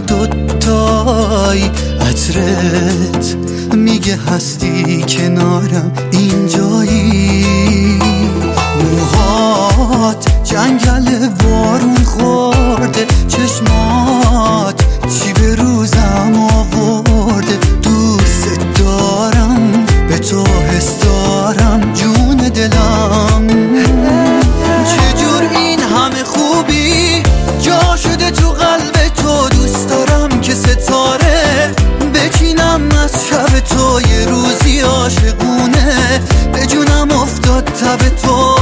دوتای عطرت میگه هستی کنارم اینجایی. موهات جنگل بارون خورده، چشمات چی به روزم آورده. دوست دارم، به تو حس دارم، جون دلم. چجور این همه خوبی جا شده تو قلب تو. دوست دارم که ستاره بچینم از شب تو، یه روزی عاشقونه به جونم افتاد تب تو.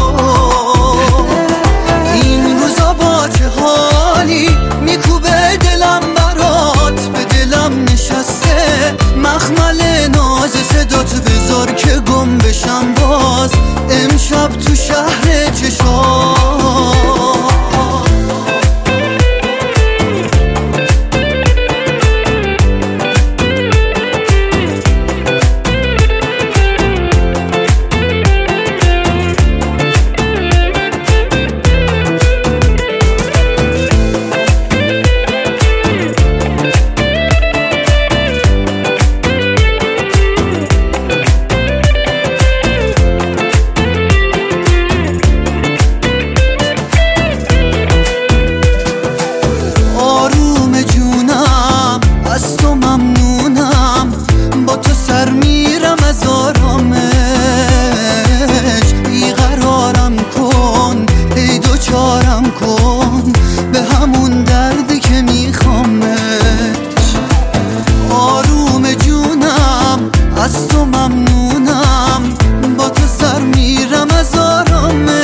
این روزا با چه حالی میکوبه دلم برات، به دلم نشسته مخمل ناز صدات. بذار که گم بشم باز امشب تو شهر چشام. میرم از آرامش، بیقرارم کن، ای دوچارم کن به همون دردی که میخوامش. آروم جونم از تو ممنونم، با تو سر میرم از آرامش.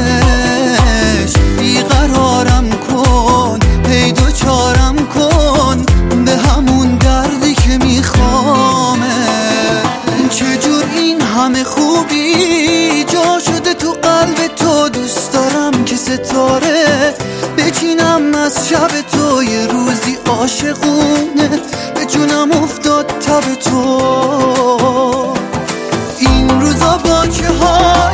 بیقرارم کن، ای دوچارم کن به همون دردی که میخوامش. چجور این همه خوبی جا شده تو قلب تو. دوست دارم که ستاره بچینم از شب تو، یه روزی عاشقونه به جونم افتاد تب تو. این روزا با چه حال